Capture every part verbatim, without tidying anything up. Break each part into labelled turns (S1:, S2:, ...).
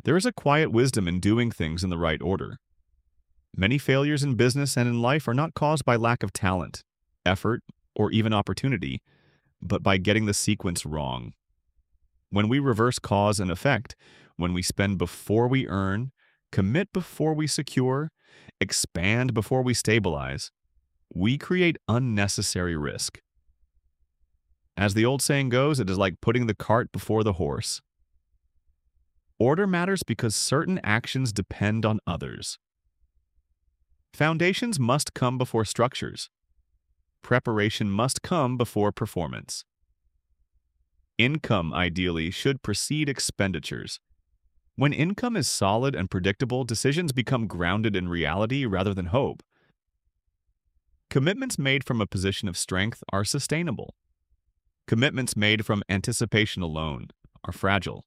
S1: There is a quiet wisdom in doing things in the right order. Many failures in business and in life are not caused by lack of talent, effort, or even opportunity, but by getting the sequence wrong. When we reverse cause and effect, when we spend before we earn, commit before we secure, expand before we stabilize, we create unnecessary risk. As the old saying goes, it is like putting the cart before the horse. Order matters because certain actions depend on others. Foundations must come before structures. Preparation must come before performance. Income, ideally, should precede expenditures. When income is solid and predictable, decisions become grounded in reality rather than hope. Commitments made from a position of strength are sustainable. Commitments made from anticipation alone are fragile.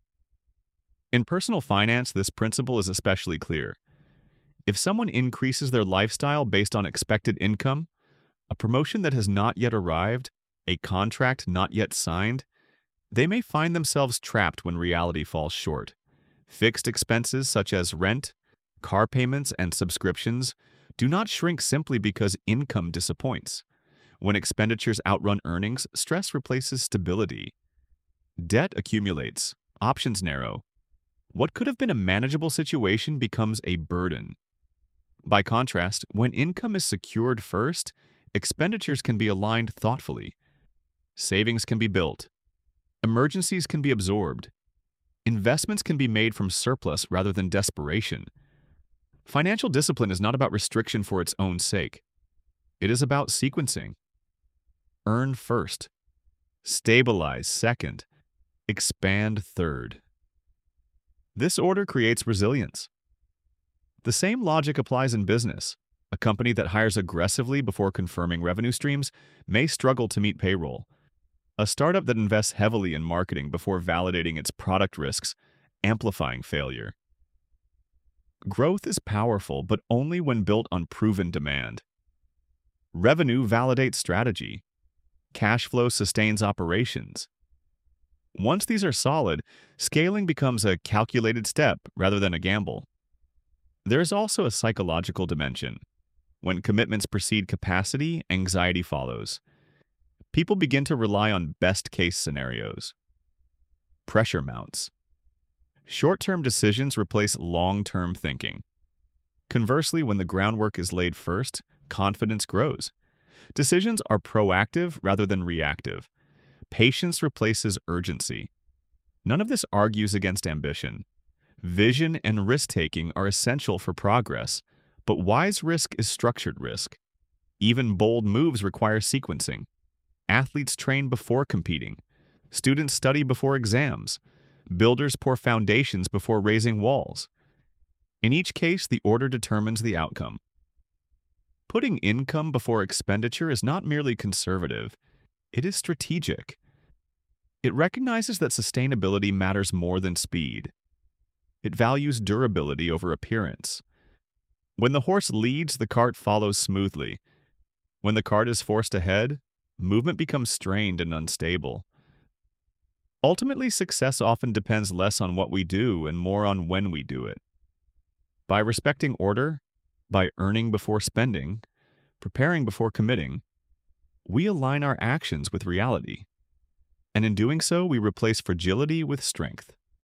S1: In personal finance, this principle is especially clear. If someone increases their lifestyle based on expected income, a promotion that has not yet arrived, a contract not yet signed, they may find themselves trapped when reality falls short. Fixed expenses such as rent, car payments, and subscriptions do not shrink simply because income disappoints. When expenditures outrun earnings, stress replaces stability. Debt accumulates, options narrow. What could have been a manageable situation becomes a burden. By contrast, when income is secured first, expenditures can be aligned thoughtfully. Savings can be built. Emergencies can be absorbed. Investments can be made from surplus rather than desperation. Financial discipline is not about restriction for its own sake. It is about sequencing. Earn first. Stabilize second. Expand third. This order creates resilience. The same logic applies in business. A company that hires aggressively before confirming revenue streams may struggle to meet payroll. A startup that invests heavily in marketing before validating its product risks, amplifying failure. Growth is powerful, but only when built on proven demand. Revenue validates strategy. Cash flow sustains operations. Once these are solid, scaling becomes a calculated step rather than a gamble. There is also a psychological dimension. When commitments precede capacity, anxiety follows. People begin to rely on best-case scenarios. Pressure mounts. Short-term decisions replace long-term thinking. Conversely, when the groundwork is laid first, confidence grows. Decisions are proactive rather than reactive. Patience replaces urgency. None of this argues against ambition. Vision and risk-taking are essential for progress, but wise risk is structured risk. Even bold moves require sequencing. Athletes train before competing. Students study before exams. Builders pour foundations before raising walls. In each case, the order determines the outcome. Putting income before expenditure is not merely conservative, it is strategic. It recognizes that sustainability matters more than speed. It values durability over appearance. When the horse leads, the cart follows smoothly. When the cart is forced ahead, movement becomes strained and unstable. Ultimately, success often depends less on what we do and more on when we do it. By respecting order, by earning before spending, preparing before committing, we align our actions with reality. And in doing so, we replace fragility with strength.